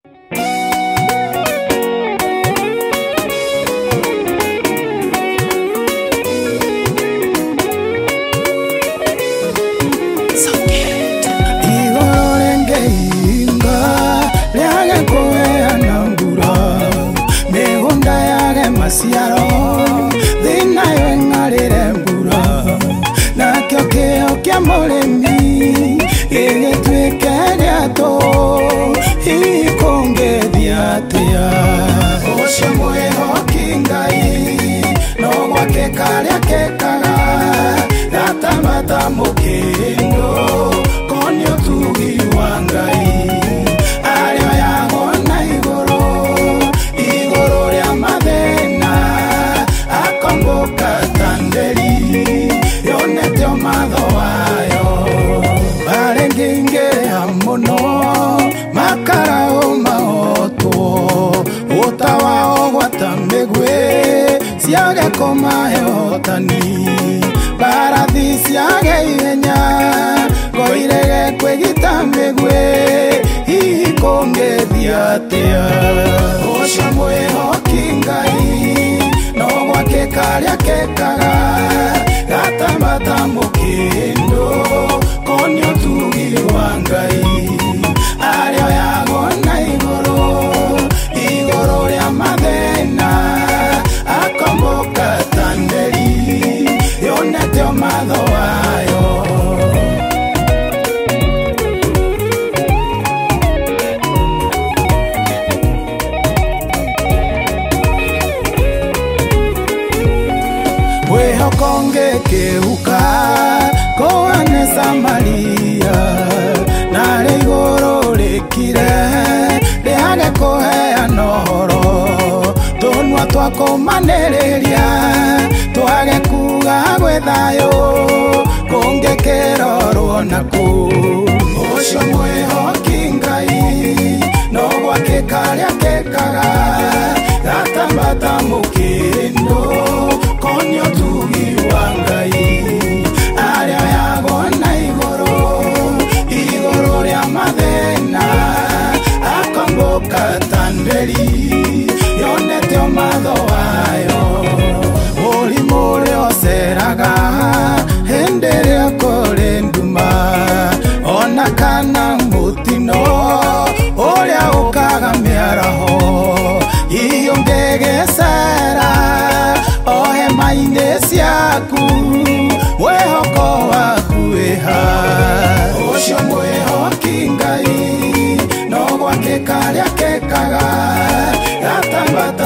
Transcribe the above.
Maciaro thina yo ngarire mbura nakio kio kia murimi igituike riato ikongethia atia ucio mwihoki Ngai no gwake karia kekaga gatamata mukindo koni utugi wa Ngai ario yagona iguru ria mathena akomboka tanderi yonete omatho wayo barenginge amuno makarao mahotwo utawao gwatamegwe ciage komahotani barathi ciage ihenya ngoirege kwigita megwe ikongethia atia ucio mwihoki Ngai no gwake karia kekaga gatamata mukindo koni utugi wa Ngai ario yagona iguru ria mathena akomboka tanderi yonete omatho wayo konge keuka koane Samaria nare igoro rikire riage kuheana uhoro tunwa twakumaniriria twage kuga gwe thayo kunge kirorwo naku ucio mwihoki Ngai no gwake karia kekaga gatambata mukindo koni utugi wa Ngai aria yagona iguru ria mathena akomboka tanderi yonete omatho wayo murimo uria uceraga hindi ria kuri nduma ona kana mutino uria ukaga miaraho iyongegecera ohema-ini ciaku mwihoko waku wiha ucio mwihoki Ngai no gwake karia kekaga gatambata